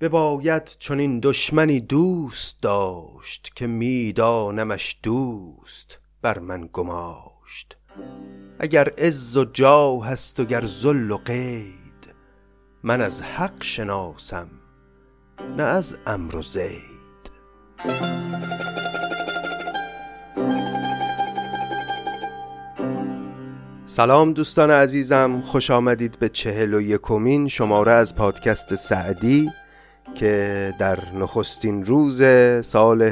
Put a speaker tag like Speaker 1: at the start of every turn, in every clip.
Speaker 1: بباید چنین دشمنی دوست داشت که میدانمش دوست بر من گماشت. اگر عز و جاه هست و گر ذل و قید، من از حق شناسم نه از عمرو و زید. سلام دوستان عزیزم، خوش آمدید به 41مین شماره از پادکست سعدی که در نخستین روز سال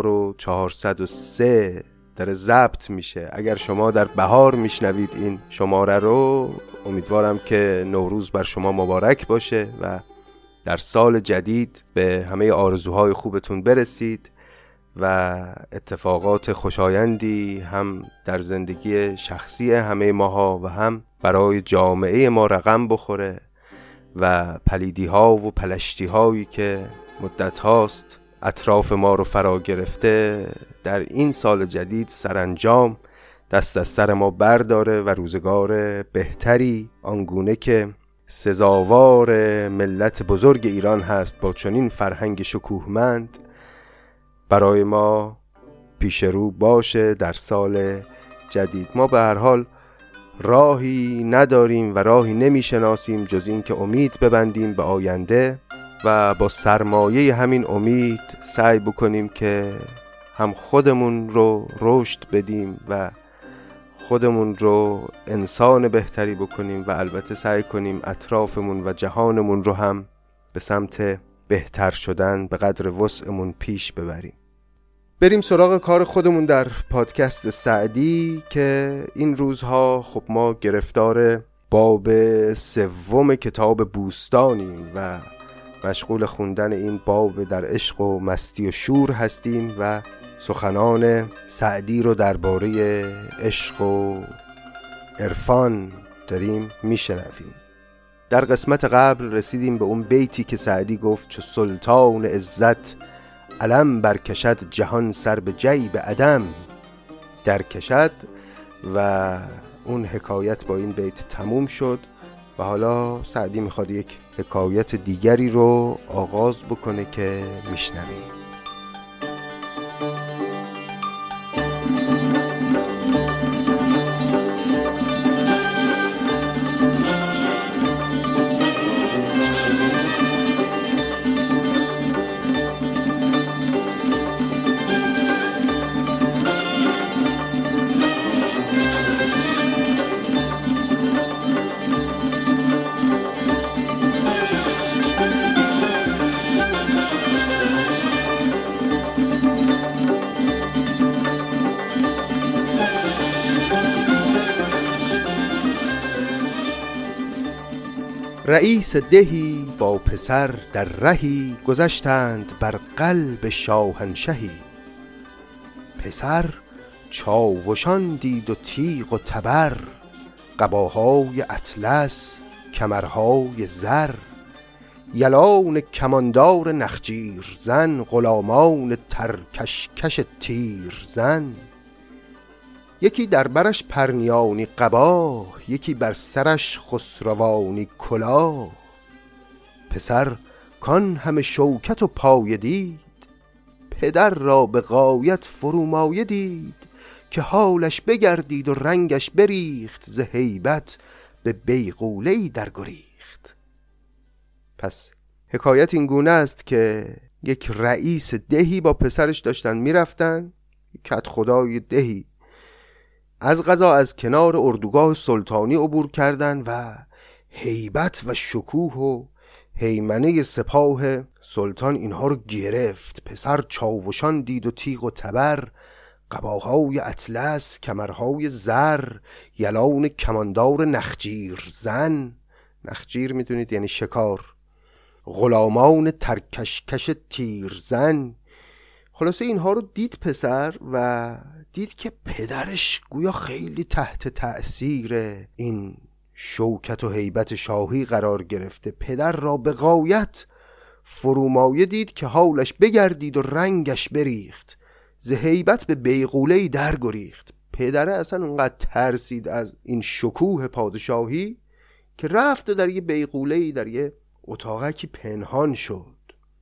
Speaker 1: 1403 داره ضبط میشه. اگر شما در بهار میشنوید این شماره رو، امیدوارم که نوروز بر شما مبارک باشه و در سال جدید به همه آرزوهای خوبتون برسید و اتفاقات خوشایندی هم در زندگی شخصی همه ماها و هم برای جامعه ما رقم بخوره و پلیدی ها و پلشتی هایی که مدت هاست اطراف ما رو فرا گرفته در این سال جدید سرانجام دست از سر ما برداره و روزگار بهتری آنگونه که سزاوار ملت بزرگ ایران هست با چنین فرهنگ شکوهمند برای ما پیش رو باشه در سال جدید. ما به هر حال راهی نداریم و راهی نمیشناسیم جز این که امید ببندیم به آینده و با سرمایه همین امید سعی بکنیم که هم خودمون رو رشد بدیم و خودمون رو انسان بهتری بکنیم و البته سعی کنیم اطرافمون و جهانمون رو هم به سمت بهتر شدن به قدر وسعمون پیش ببریم. بریم سراغ کار خودمون در پادکست سعدی که این روزها خب ما گرفتار باب 3 کتاب بوستانیم و مشغول خوندن این باب در عشق و مستی و شور هستیم و سخنان سعدی رو درباره عشق و عرفان داریم میشنویم. در قسمت قبل رسیدیم به اون بیتی که سعدی گفت چو سلطان عزت علم برکشد جهان سر به جیب عدم درکشد و اون حکایت با این بیت تموم شد و حالا سعدی میخواد یک حکایت دیگری رو آغاز بکنه که میشنویم. رئیس دهی با پسر در رهی گذشتند بر قلب شاهنشهی. پسر چاوشان دید و تیغ و تبر، قباهای اطلس کمرهای زر. یلان کماندار نخجیر زن، غلامان ترکشکش تیر زن. یکی در برش پرنیانی قبا، یکی بر سرش خسروانی کلاه. پسر کان همه شوکت و پایه دید، پدر را به غایت فرومایه دید. که حالش بگردید و رنگش بریخت، ز هیبت به بیغوله‌ای در گریخت. پس حکایت این گونه است که یک رئیس دهی با پسرش داشتن میرفتن، کت خدای دهی از قضا از کنار اردوگاه سلطانی عبور کردند و هیبت و شکوه و هیمنه سپاه سلطان اینها رو گرفت. پسر چاوشان دید و تیغ و تبر، قباهای اطلس کمرهای زر. یلان کماندار نخجیر زن، نخجیر میدونید یعنی شکار. غلامان ترکشکش تیر زن. خلاصه اینها رو دید پسر و دید که پدرش گویا خیلی تحت تأثیر این شوکت و هیبت شاهی قرار گرفته. پدر را به غایت فرومایه دید که حالش بگردید و رنگش بریخت، ز هیبت به بیغوله‌ای در گریخت. پدره اصلا اونقدر ترسید از این شکوه پادشاهی که رفت و در یه بیغوله‌ای در یه اتاقکی پنهان شد.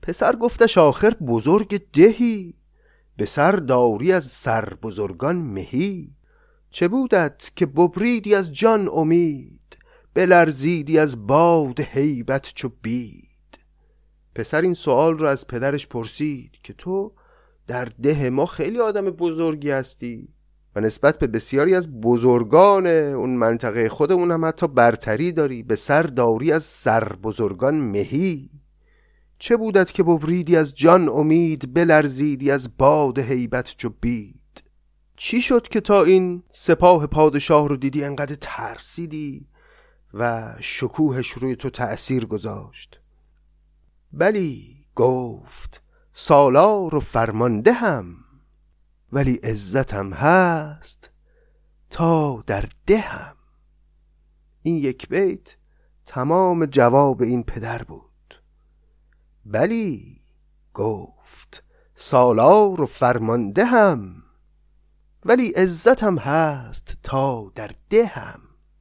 Speaker 1: پسر گفتش آخر بزرگ دهی، به سر داری از سر بزرگان مهی. چه بودت که ببریدی از جان امید، بلرزیدی از باد هیبت چو بید. پسر این سوال رو از پدرش پرسید که تو در ده ما خیلی آدم بزرگی هستی و نسبت به بسیاری از بزرگان اون منطقه خودمون هم حتی برتری داری، به سر داری از سر بزرگان مهی. چه بودت که ببریدی از جان امید، بلرزیدی از باد هیبت چو بید. چی شد که تا این سپاه پادشاه رو دیدی انقدر ترسیدی و شکوهش روی تو تأثیر گذاشت؟ بلی گفت سالار و فرمانده هم، ولی عزتم هست تا در دهم. این یک بیت تمام جواب این پدر بود. بلی گفت سالار و فرمانده هم، ولی عزتم هست تا در دهم.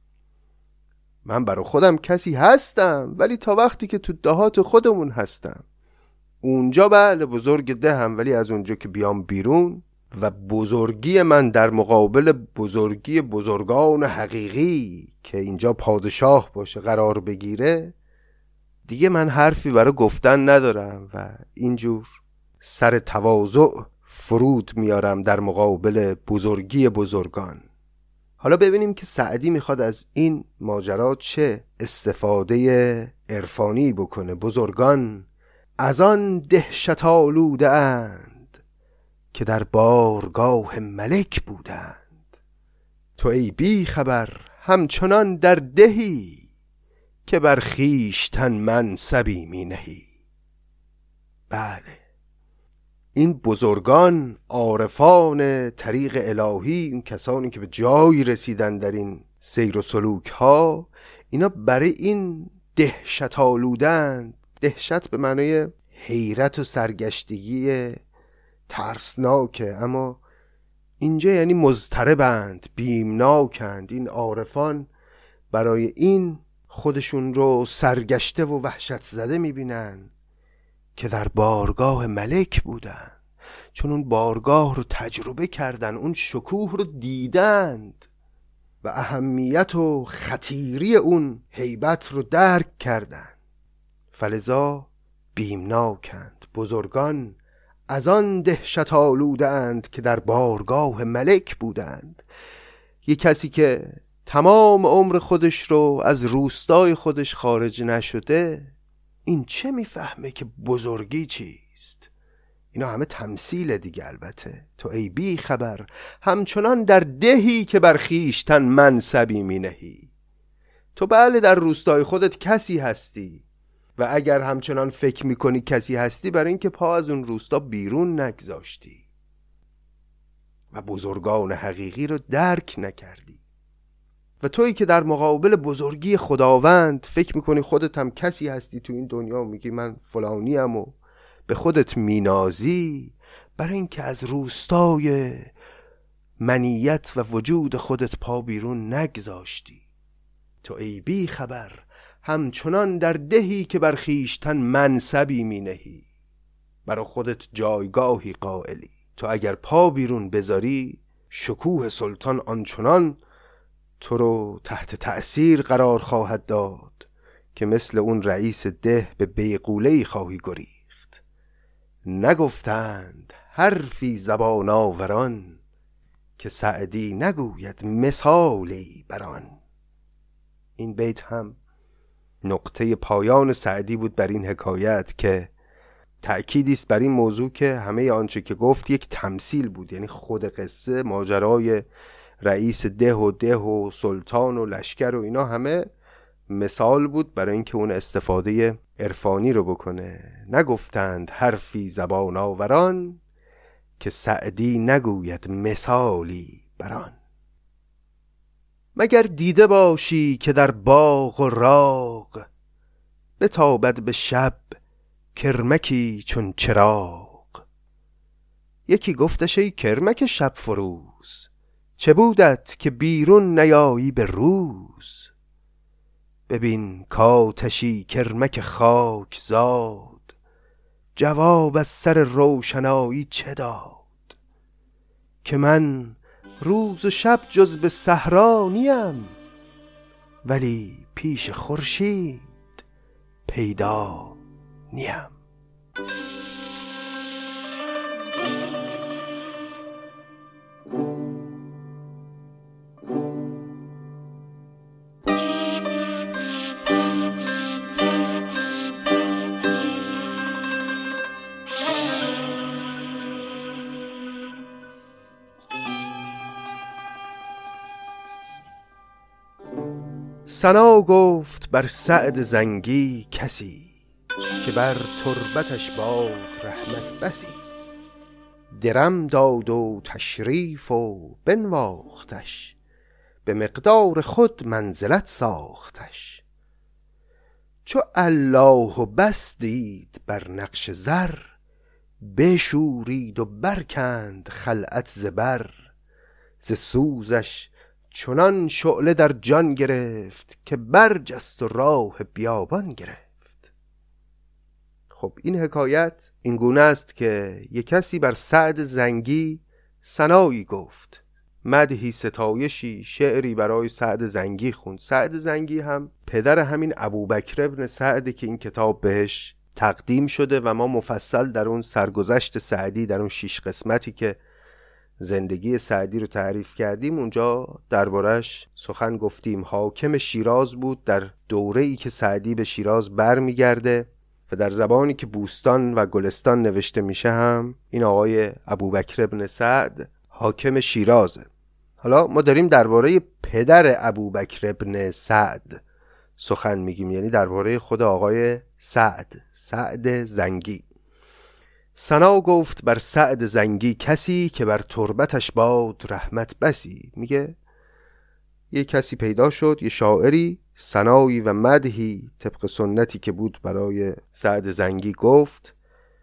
Speaker 1: من برای خودم کسی هستم، ولی تا وقتی که تو دهات خودمون هستم. اونجا بله بزرگ دهم، ولی از اونجا که بیام بیرون و بزرگی من در مقابل بزرگی بزرگان حقیقی که اینجا پادشاه باشه قرار بگیره، دیگه من حرفی برای گفتن ندارم و اینجور سر تواضع فرود میارم در مقابل بزرگی بزرگان. حالا ببینیم که سعدی میخواد از این ماجرا چه استفاده عرفانی بکنه. بزرگان از آن دهشت آلوده اند، که در بارگاه ملک بودند. تو ای بی خبر همچنان در دهی، که بر خویشتن منصبی می نهی. بله این بزرگان، عارفان طریق الهی، این کسانی که به جایی رسیدن در این سیر و سلوک ها، اینا برای این دهشت آلودن. دهشت به معنای حیرت و سرگشتگی ترسناکه، اما اینجا یعنی مضطربند، بیمناکند. این عارفان برای این خودشون رو سرگشته و وحشت زده میبینن که در بارگاه ملک بودن، چون اون بارگاه رو تجربه کردن، اون شکوه رو دیدند و اهمیت و خطیری اون هیبت رو درک کردن، فلذا بیمناکند. بزرگان از آن دهشت آلودند که در بارگاه ملک بودند. یک کسی که تمام عمر خودش رو از روستای خودش خارج نشده، این چه میفهمه که بزرگی چیست؟ اینا همه تمثیل دیگه. البته تو ای بی خبر همچنان در دهی، که بر خویشتن منصبی می نهی. تو بله در روستای خودت کسی هستی و اگر همچنان فکر میکنی کسی هستی، برای اینکه پا از اون روستا بیرون نگذاشتی و بزرگان حقیقی رو درک نکردی. و تویی که در مقابل بزرگی خداوند فکر میکنی خودت هم کسی هستی تو این دنیا، میگی من فلانیم و به خودت مینازی، برای اینکه از روستای منیت و وجود خودت پا بیرون نگذاشتی. تو ای بی خبر همچنان در دهی، که بر خویشتن منصبی می نهی. برای خودت جایگاهی قائلی. تو اگر پا بیرون بذاری، شکوه سلطان آنچنان تو رو تحت تأثیر قرار خواهد داد که مثل اون رئیس ده به بیغوله‌ای خواهی گریخت. نگفتند حرفی زبان آوران، که سعدی نگوید مثالی بران. این بیت هم نقطه پایان سعدی بود بر این حکایت که تأکیدی است بر این موضوع که همه آنچه که گفت یک تمثیل بود. یعنی خود قصه، ماجرای رئیس ده و سلطان و لشکر و اینا همه مثال بود برای اینکه اون استفاده عرفانی رو بکنه. نگفتند حرفی زبان آوران، که سعدی نگوید مثالی بران. مگر دیده باشی که در باغ و راغ، بتابد به شب کرمکی چون چراغ. یکی گفتش ای کرمک شب فروز، چه بودت که بیرون نیایی به روز. ببین کاتشی کرمک خاک زاد، جواب از سر روشنایی چه داد؟ که من روز و شب جز به صحرا نیم، ولی پیش خورشید پیدا نیم. ثنا گفت بر سعد زنگی کسی، که بر تربتش باد رحمت بسی. درم داد و تشریف و بنواختش، به مقدار خود منزلت ساختش. چو الله و بس دید بر نقش زر، بشورید و برکند خلعت زبر. ز سوزش چنان شعله در جان گرفت، که برجست و راه بیابان گرفت. خب این حکایت این گونه است که یک کسی بر سعد زنگی ثنایی گفت، مدحی ستایشی شعری برای سعد زنگی خوند. سعد زنگی هم پدر همین ابوبکر ابن سعد که این کتاب بهش تقدیم شده و ما مفصل در اون سرگذشت سعدی، در اون 6 قسمتی که زندگی سعدی رو تعریف کردیم، اونجا دربارش سخن گفتیم. حاکم شیراز بود در دوره‌ای که سعدی به شیراز برمیگرده و در زبانی که بوستان و گلستان نوشته میشه هم این آقای ابوبکر ابن سعد حاکم شیرازه. حالا ما داریم درباره پدر ابوبکر ابن سعد سخن میگیم، یعنی درباره خود آقای سعد زنگی. ثنا گفت بر سعد زنگی کسی، که بر تربتش باد رحمت بسی. میگه یه کسی پیدا شد، یه شاعری ثنایی و مدحی طبق سنتی که بود برای سعد زنگی گفت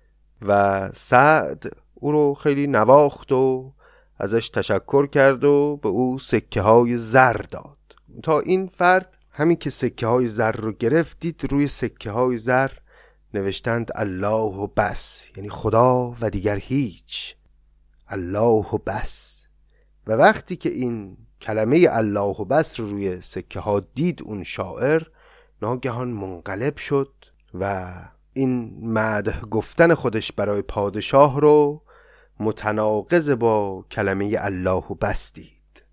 Speaker 1: و سعد او رو خیلی نواخت و ازش تشکر کرد و به او سکه های زر داد. تا این فرد همین که سکه های زر رو گرفت، دید روی سکه های زر نوشتند الله و بس، یعنی خدا و دیگر هیچ، الله و بس. و وقتی که این کلمه الله و بس رو روی سکه ها دید اون شاعر، ناگهان منقلب شد و این مدح گفتن خودش برای پادشاه رو متناقض با کلمه الله و بس دید.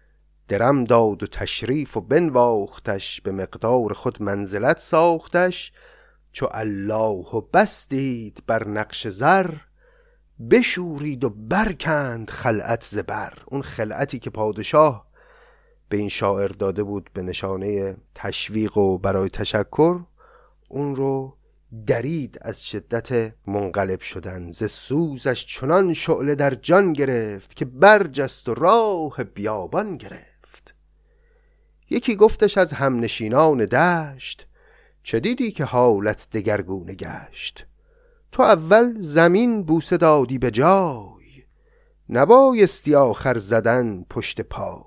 Speaker 1: درم داد و تشریف و بنواختش، به مقدار خود منزلت ساختش. چو الله و بس دید بر نقش زر، بشورید و برکند خلعت زبر. اون خلعتی که پادشاه به این شاعر داده بود به نشانه تشویق و برای تشکر، اون رو درید از شدت منقلب شدن. ز سوزش چنان شعله در جان گرفت، که برجست و راه بیابان گرفت. یکی گفتش از همنشینان دشت، چه دیدی که حالت دگرگونه گشت؟ تو اول زمین بوسه دادی به جای، نبایستی آخر زدن پشت پای.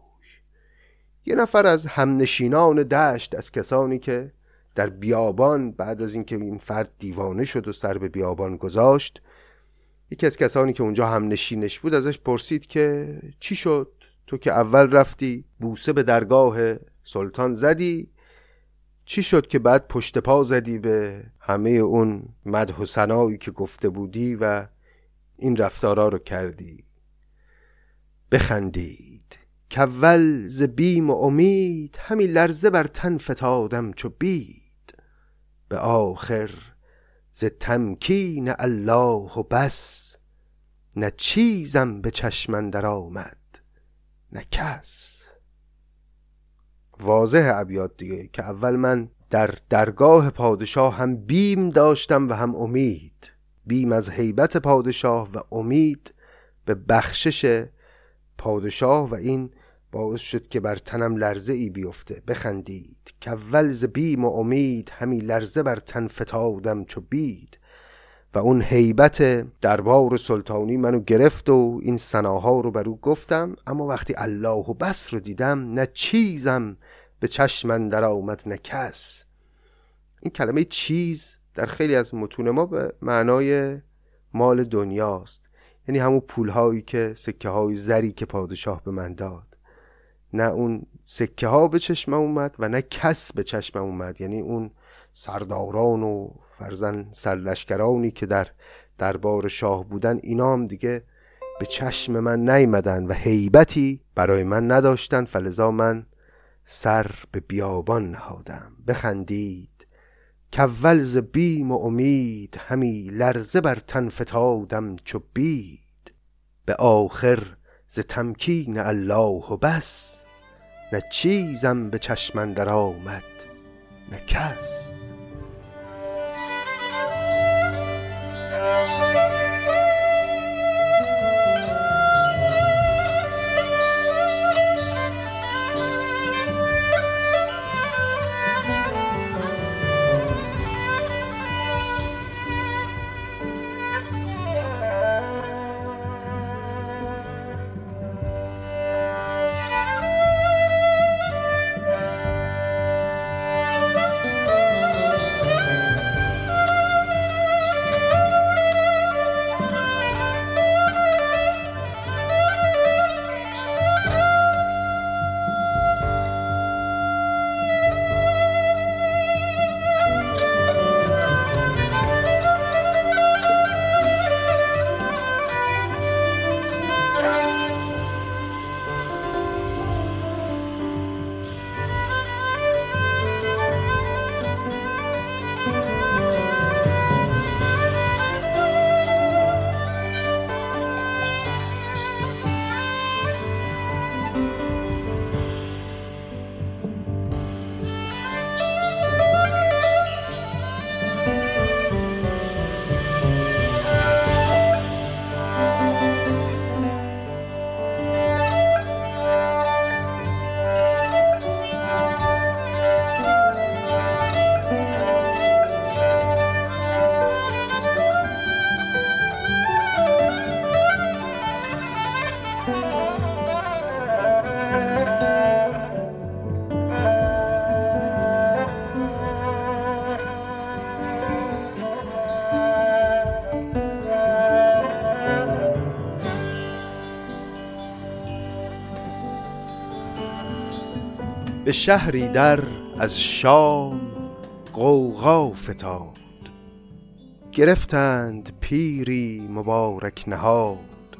Speaker 1: یه نفر از همنشینان دشت، از کسانی که در بیابان بعد از اینکه این فرد دیوانه شد و سر به بیابان گذاشت، یکی از کسانی که اونجا همنشینش بود ازش پرسید که چی شد؟ تو که اول رفتی بوسه به درگاه سلطان زدی، چی شد که بعد پشت پا زدی به همه اون مدح و ثنایی که گفته بودی و این رفتارا رو کردی؟ بخندید که اول ز بیم و امید، همی لرزه بر تن فتادم چو بید. به آخر ز تمکین الله و بس، نه چیزم به چشم اندر آمد نه کس. واضح ابیات دیگه که اول من در درگاه پادشاه هم بیم داشتم و هم امید. بیم از هیبت پادشاه و امید به بخشش پادشاه، و این باعث شد که بر تنم لرزه ای بیفته. بخندید که اول ز بیم و امید، همی لرزه بر تن فتادم چو بید. و اون هیبت دربار سلطانی منو گرفت و این ثناها رو برو گفتم، اما وقتی الله و بس رو دیدم، نه چیزم به چشم اندر آمد نه کس. این کلمه چیز در خیلی از متون ما به معنای مال دنیاست، یعنی همون پولهایی که سکه های زری که پادشاه به من داد. نه اون سکه ها به چشمم اومد و نه کس به چشمم اومد، یعنی اون سرداران و فرزن سرلشکرانی که در دربار شاه بودن، اینا هم دیگه به چشم من نیامدن و هیبتی برای من نداشتن، فلذا من سر به بیابان نهادم. بخندید کاول ز بیم و امید، همی لرزه بر تن فتادم چو بید. به آخر ز تمکین الله و بس، نه چیزم به چشم اندر آمد نه کس. به شهری در از شام غوغا فتاد، گرفتند پیری مبارک نهاد.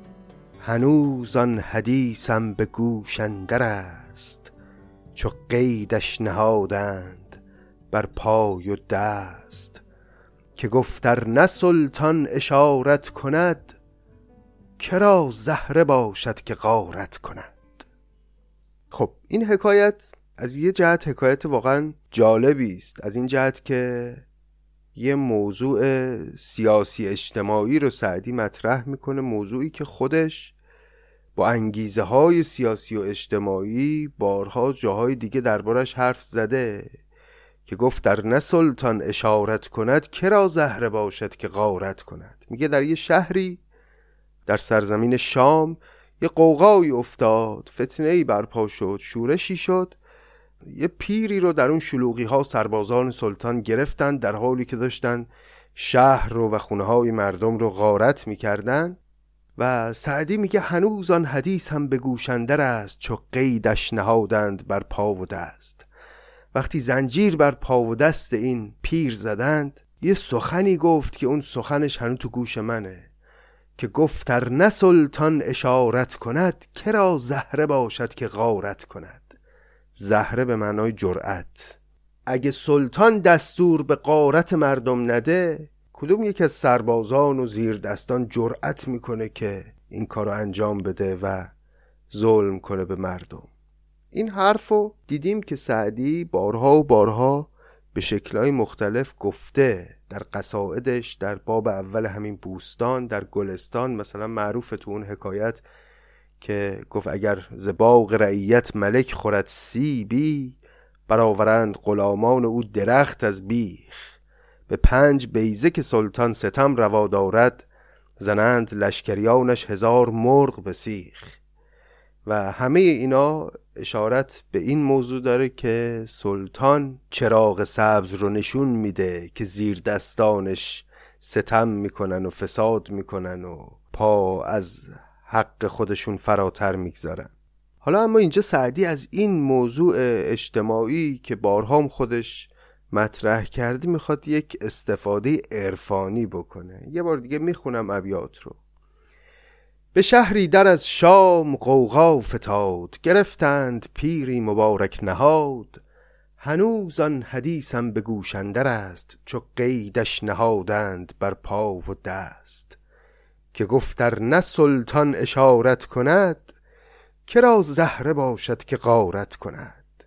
Speaker 1: هنوز آن حدیثم به گوش اندر است، چو قیدش نهادند بر پای و دست. که گفت ار نه سلطان اشارت کند، کرا زهره باشد که غارت کند. خب این حکایت از یه جهت حکایت واقعا جالبی است، از این جهت که یه موضوع سیاسی اجتماعی رو سعدی مطرح میکنه، موضوعی که خودش با انگیزه های سیاسی و اجتماعی بارها جاهای دیگه دربارش حرف زده، که گفت در نه سلطان اشارت کند، کرا زهره باشد که غارت کند. میگه در یه شهری در سرزمین شام یه قوقایی افتاد، فتنه‌ای برپا شد، شورشی شد. یه پیری رو در اون شلوغی ها سربازان سلطان گرفتن، در حالی که داشتن شهر رو و خونه های مردم رو غارت میکردن. و سعدی میگه هنوز آن حدیث هم به گوش اندر است، چو قیدش نهادند بر پا و دست. وقتی زنجیر بر پا و دست این پیر زدند، یه سخنی گفت که اون سخنش هنوز تو گوش منه، که گفت ار نه سلطان اشارت کند، کرا زهره باشد که غارت کند. زهره به معنای جرأت. اگه سلطان دستور به غارت مردم نده، کدوم یک از سربازان و زیر دستان جرأت میکنه که این کارو انجام بده و ظلم کنه به مردم؟ این حرفو دیدیم که سعدی بارها و بارها به شکل‌های مختلف گفته در قصائدش. در باب اول همین بوستان در گلستان مثلا معروف تو اون حکایت که گفت اگر ز باغ رعیت ملک خورد سیبی، برآورند غلامان او درخت از بیخ. به 5 بیضه که سلطان ستم روا دارد، زنند لشکریانش 1000 مرغ به سیخ. و همه اینا اشارت به این موضوع داره که سلطان چراغ سبز رو نشون میده که زیر دستانش ستم میکنن و فساد میکنن و پا از حق خودشون فراتر میگذارن. حالا اما اینجا سعدی از این موضوع اجتماعی که بارها خودش مطرح کرده میخواد یک استفاده عرفانی بکنه. یه بار دیگه میخونم ابیات رو. به شهری در از شام غوغا فتاد، گرفتند پیری مبارک نهاد. هنوز آن حدیثم به گوش اندر است، چو قیدش نهادند بر پا و دست. که گفتر نه سلطان اشارت کند، کرا زهره باشد که غارت کند.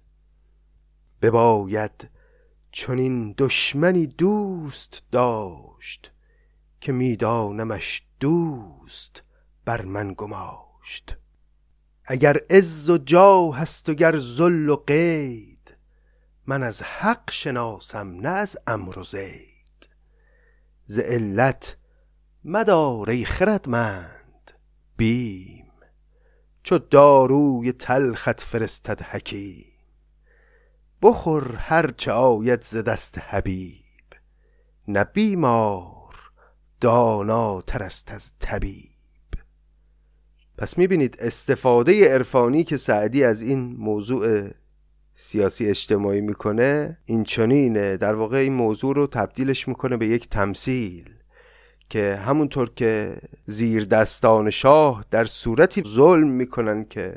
Speaker 1: بباید چنین دشمنی دوست داشت، که میدانمش دوست بر من گماشت. اگر عز و جاه هست و گر ذل و قید، من از حق شناسم نه از عمرو و زید. ز علت مدار ای خردمند بیم، چو داروی تلخت فرستد حکیم. بخور هرچه آید ز دست حبیب، نه بیمار داناتر است از طبیب. پس میبینید استفاده عرفانی که سعدی از این موضوع سیاسی اجتماعی میکنه این چنینه. در واقع این موضوع رو تبدیلش میکنه به یک تمثیل که همونطور که زیر دستان شاه در صورتی ظلم میکنن که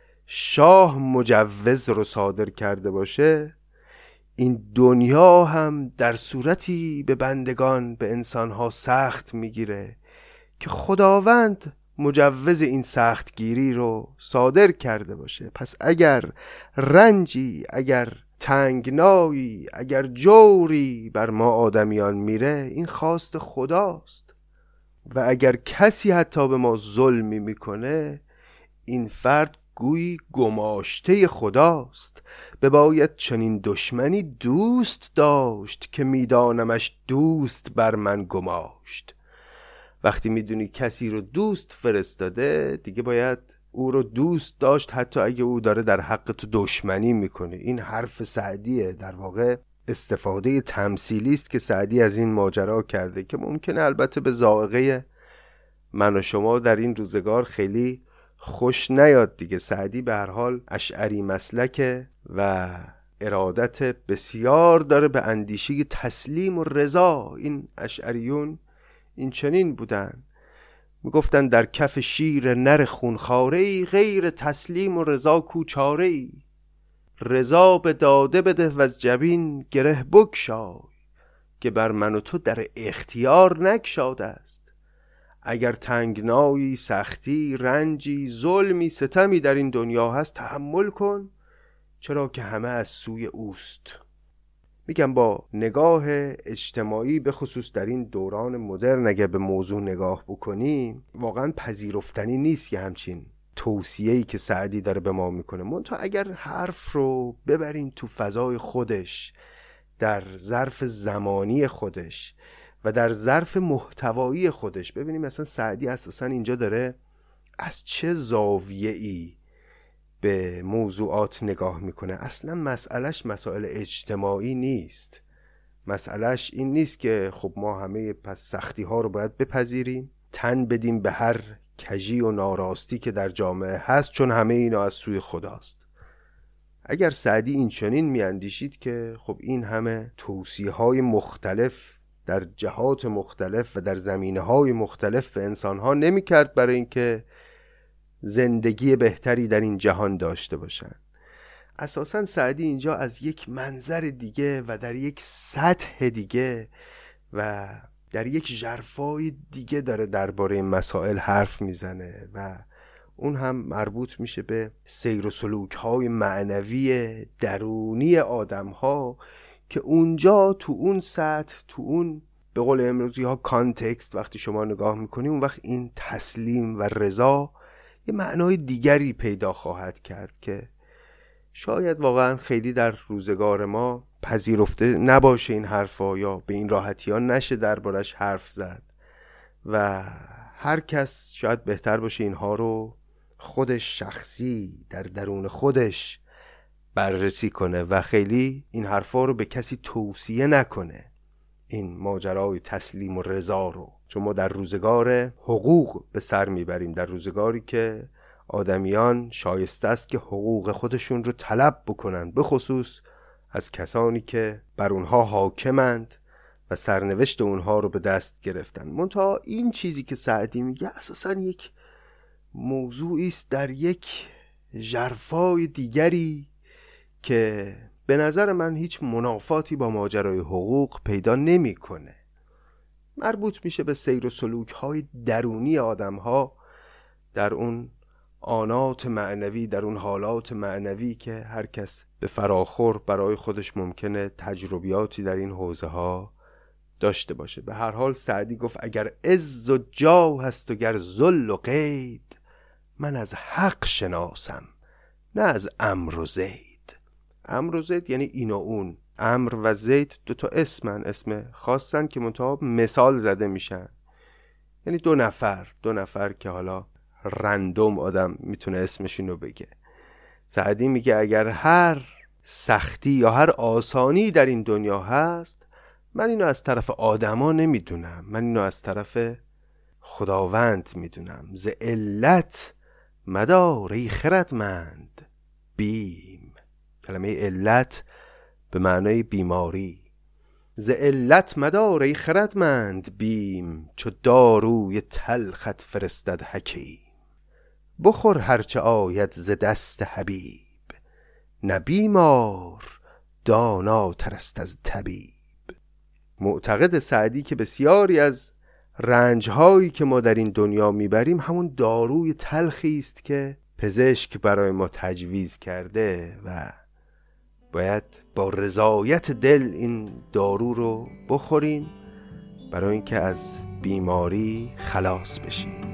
Speaker 1: شاه مجوز رو صادر کرده باشه، این دنیا هم در صورتی به بندگان، به انسانها سخت میگیره که خداوند مجوز این سخت گیری رو صادر کرده باشه. پس اگر رنجی، اگر تنگنایی، اگر جوری بر ما آدمیان میره، این خواست خداست. و اگر کسی حتی به ما ظلمی میکنه، این فرد گویی گماشته خداست. بباید چنین دشمنی دوست داشت، که میدانمش دوست بر من گماشت. وقتی میدونی کسی رو دوست فرستاده، دیگه باید او رو دوست داشت حتی اگه او داره در حق تو دشمنی میکنه. این حرف سعدیه، در واقع استفاده تمثیلی است که سعدی از این ماجرا کرده که ممکنه البته به ذائقه من و شما در این روزگار خیلی خوش نیاد دیگه. سعدی به هر حال اشعری مسلکه و ارادت بسیار داره به اندیشه تسلیم و رضا. این اشعریون این چنین بودن، میگفتن در کف شیر نر خونخواره‌ای، غیر تسلیم و رضا کوچاره‌ای. رضا به داده بده و از جبین گره بگشای، که بر من و تو در اختیار نگشاده است. اگر تنگنایی، سختی، رنجی، ظلمی، ستمی در این دنیا هست، تحمل کن، چرا که همه از سوی اوست. میگم با نگاه اجتماعی به خصوص در این دوران مدرن اگه به موضوع نگاه بکنیم، واقعا پذیرفتنی نیست یه همچین توصیه‌ای که سعدی داره به ما میکنه. منتها اگر حرف رو ببریم تو فضای خودش، در ظرف زمانی خودش و در ظرف محتوایی خودش، ببینیم مثلا سعدی اساسا اینجا داره از چه زاویه‌ای به موضوعات نگاه میکنه. اصلا مسئلهش مسائل اجتماعی نیست. مسئلهش این نیست که خب ما همه پس سختی ها رو باید بپذیریم، تن بدیم به هر کجی و ناراستی که در جامعه هست، چون همه اینا از سوی خداست. اگر سعدی این چنین میاندیشید که خب این همه توصیه های مختلف در جهات مختلف و در زمینه های مختلف به انسان ها نمی کرد برای اینکه زندگی بهتری در این جهان داشته باشن. اساساً سعدی اینجا از یک منظر دیگه و در یک سطح دیگه و در یک ژرفای دیگه داره درباره مسائل حرف میزنه و اون هم مربوط میشه به سیر و سلوک‌های معنوی درونی آدم‌ها که اونجا تو اون سطح، تو اون به قول امروزی ها کانتکست، وقتی شما نگاه میکنی اون وقت این تسلیم و رضا یه معنای دیگری پیدا خواهد کرد که شاید واقعا خیلی در روزگار ما پذیرفته نباشه این حرفا، یا به این راحتی ها نشه دربارش حرف زد و هر کس شاید بهتر باشه اینها رو خودش شخصی در درون خودش بررسی کنه و خیلی این حرفا رو به کسی توصیه نکنه، این ماجرای تسلیم و رضا رو. چون ما در روزگار حقوق به سر میبریم، در روزگاری که آدمیان شایسته است که حقوق خودشون رو طلب بکنن، به خصوص از کسانی که بر اونها حاکمند و سرنوشت اونها رو به دست گرفتن. منتها این چیزی که سعدی میگه اساساً یک موضوعی است در یک ژرفای دیگری که به نظر من هیچ منافاتی با ماجرای حقوق پیدا نمیکنه. مربوط میشه به سیر و سلوک‌های درونی آدم‌ها در اون آنات معنوی، در اون حالات معنوی که هر کس به فراخور برای خودش ممکنه تجربیاتی در این حوزه ها داشته باشه. به هر حال سعدی گفت اگر عز و جاه هست و گر ذل و قید، من از حق شناسم نه از امر و زید. امر و زید یعنی این و اون. امر و زید دو تا اسم خاصن که منتها مثال زده میشن، یعنی دو نفر که حالا رندوم آدم میتونه اسمشون رو بگه. سعدی میگه اگر هر سختی یا هر آسانی در این دنیا هست، من اینو از طرف آدما نمیدونم، من اینو از طرف خداوند میدونم. ز علت مدار ای خردمند بیم. کلمه علت به معنای بیماری. ز علت مدار ای خردمند بیم، چو داروی تلخت فرستد حکیم. بخور هرچه آید ز دست حبیب، نه بیمار داناتر است از طبیب. معتقد سعدی که بسیاری از رنج‌هایی که ما در این دنیا میبریم همون داروی تلخی است که پزشک برای ما تجویز کرده و باید با رضایت دل این دارو رو بخوریم برای اینکه از بیماری خلاص بشیم.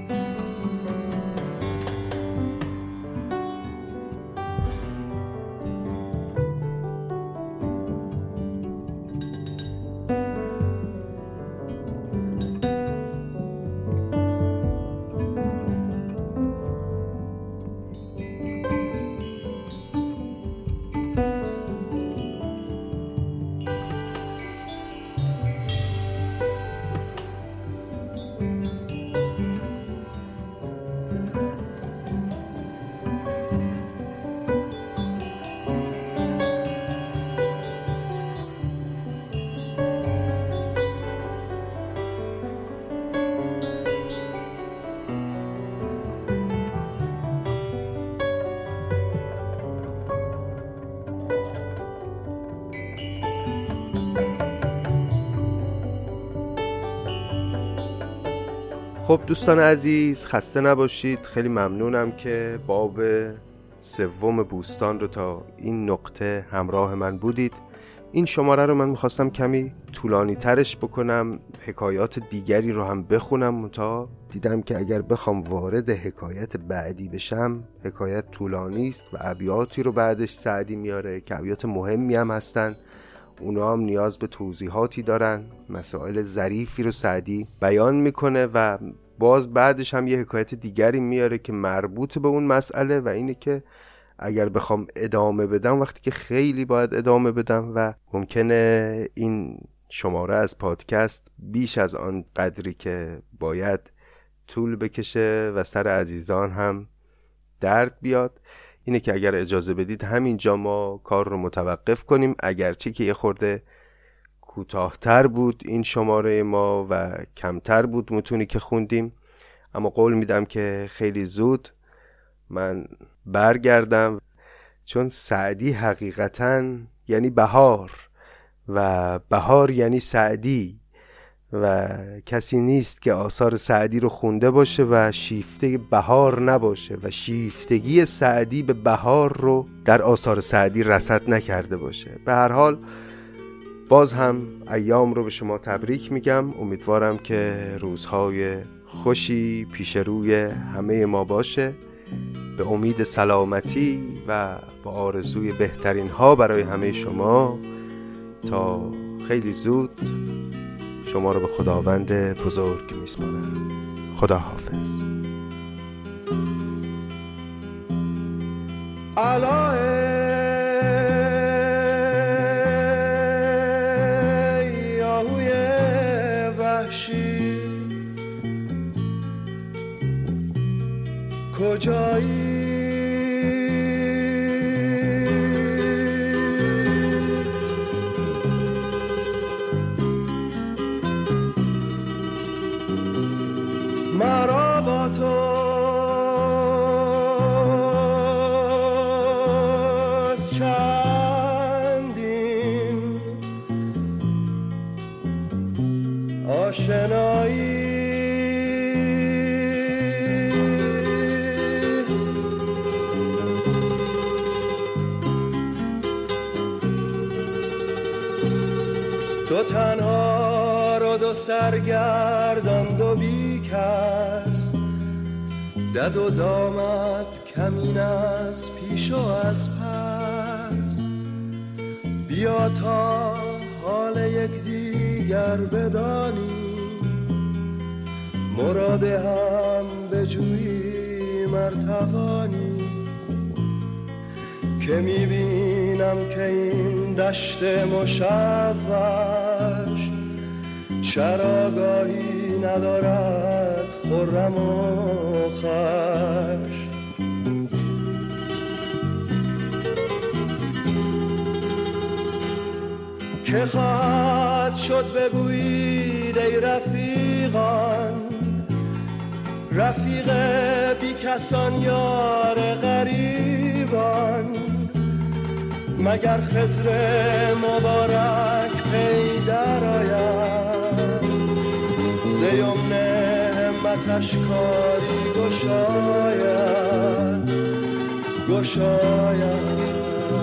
Speaker 1: خب دوستان عزیز، خسته نباشید. خیلی ممنونم که باب سوم بوستان رو تا این نقطه همراه من بودید. این شماره رو من میخواستم کمی طولانی ترش بکنم، حکایات دیگری رو هم بخونم، تا دیدم که اگر بخوام وارد حکایت بعدی بشم حکایت طولانی است و ابیاتی رو بعدش سعدی میاره که ابیات مهمی هم هستن، اونا هم نیاز به توضیحاتی دارن، مسائل ظریفی رو سعدی بیان میکنه و باز بعدش هم یه حکایت دیگری میاره که مربوط به اون مسئله و اینه که اگر بخوام ادامه بدم وقتی که خیلی باید ادامه بدم و ممکنه این شماره از پادکست بیش از آن قدری که باید طول بکشه و سر عزیزان هم درد بیاد، اینه که اگر اجازه بدید همینجا ما کار رو متوقف کنیم. اگرچه که یه خورده کوتاه‌تر بود این شماره ما و کمتر بود متونی که خوندیم، اما قول میدم که خیلی زود من برگردم، چون سعدی حقیقتاً یعنی بهار و بهار یعنی سعدی و کسی نیست که آثار سعدی رو خونده باشه و شیفته بهار نباشه و شیفتگی سعدی به بهار رو در آثار سعدی رصد نکرده باشه. به هر حال باز هم ایام رو به شما تبریک میگم. امیدوارم که روزهای خوشی پیش روی همه ما باشه، به امید سلامتی و با آرزوی بهترین ها برای همه شما. تا خیلی زود شما رو به خداوند بزرگ میسپارم. خدا حافظ.
Speaker 2: علای آهوی وحشی کجایی؟ مرا با توست چندین آشنایی، دو تنها رو دو سرگردان دو بیکس، دد و دامت کمین از پیش و از پس، بیا تا حال یک دیگر بدانی، مراد هم بجویی مرتوانی، که میبینم که این دشت مشوش چراگاهی ندارد خرم و خوش. که خواهد شد بگویید ای رفیقان، رفیق بی کسان یار غریبان، مگر خضر مبارک پی در آید، ز یمن همتش کاری گشاید گشاید.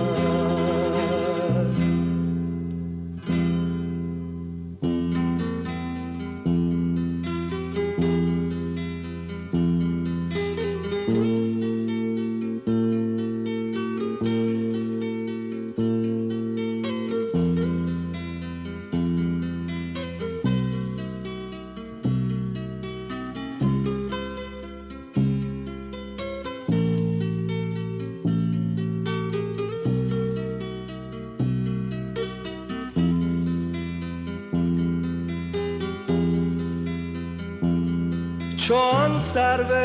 Speaker 2: چون سرو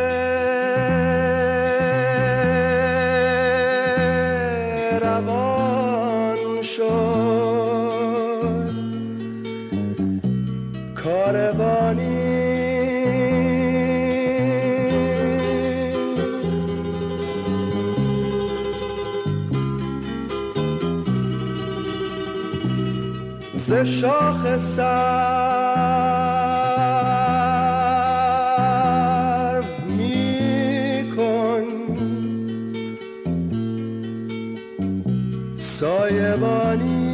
Speaker 2: روان شد کاروانی، ز شاخ سایبانی،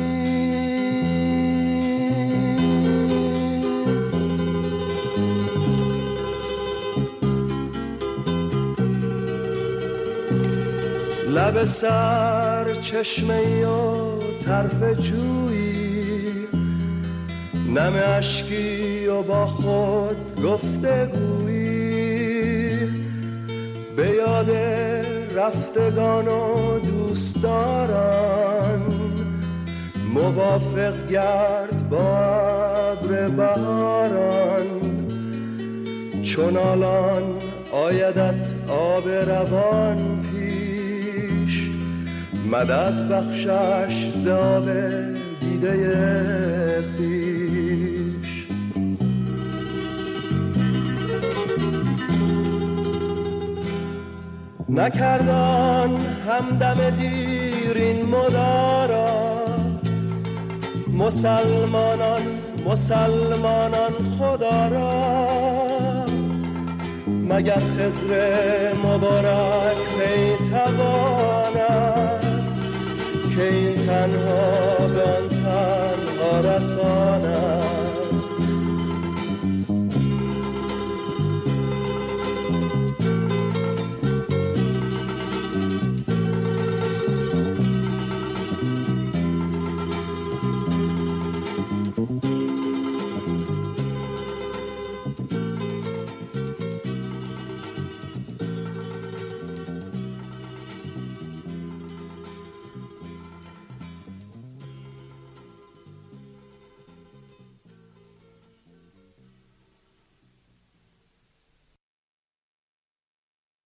Speaker 2: لب سر چشمه و طرف جویی، نم اشکی و با خود گفتگویی، به یاد رفتگان و دوستداران، موافق گرد با ابر بهاران، چون الان آیدت آب روان پیش، مدد بخشش ز آب دیده خویش. نکردان همدم دیر این مدارا، مسلمانان خدا را، مگر خضر مبارک پی تواند، که این تنها به آن تنها رساند.